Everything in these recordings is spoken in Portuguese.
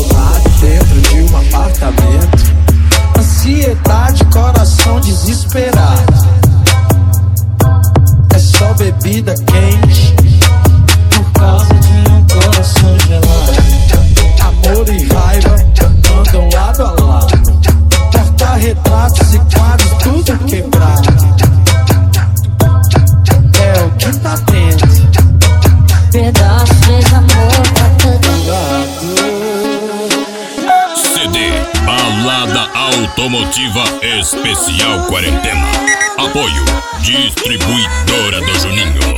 abandonado dentro de um apartamento. Ansiedade, coração desesperado. É só bebida quente por causa de um coração gelado. Amor e raiva andam lado a lado. Porta-retratos e quadros tudo quebrado. É o que tá tendo. Pedaços de amor pra todo lado. CD Balada Automotiva Especial Quarentena. Apoio Distribuidora do Juninho.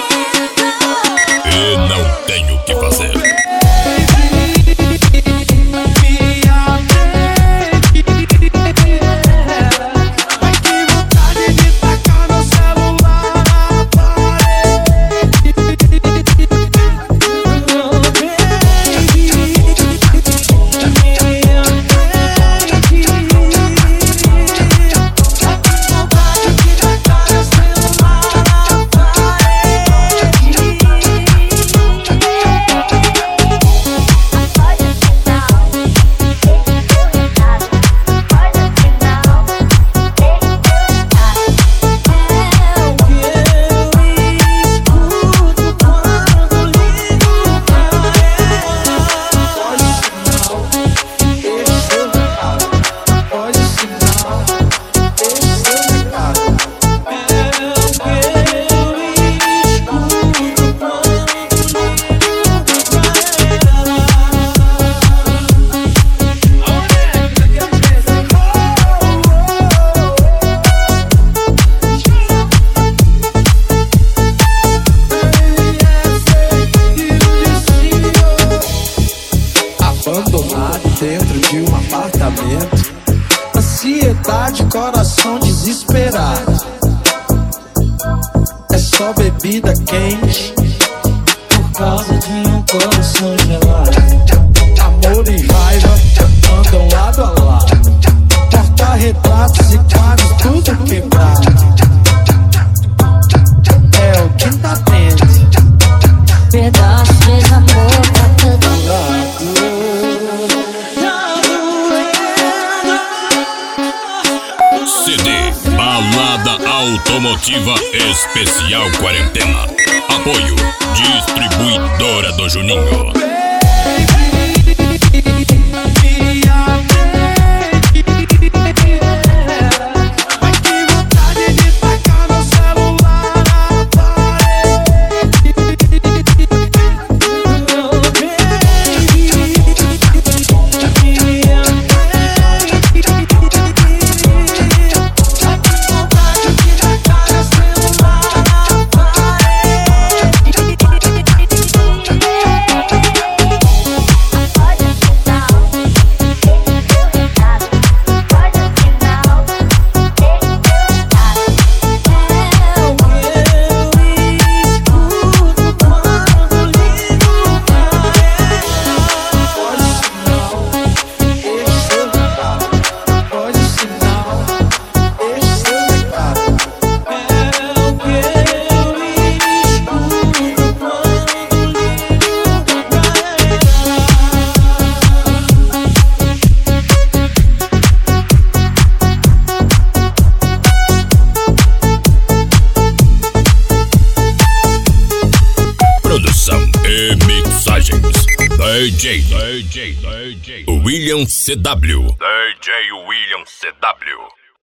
E não tenho o que fazer. Abandonado dentro de um apartamento. Ansiedade, coração desesperado. É só bebida quente por causa de um coração gelado. Amor e raiva andam lado a lado. Porta-retratos e quadros tudo quebrado. É o que tá tendo. pedaços de amor pra todo lado. CD Balada Automotiva Especial Quarentena. Apoio Distribuidora do Juninho. DJ William CW. DJ William CW.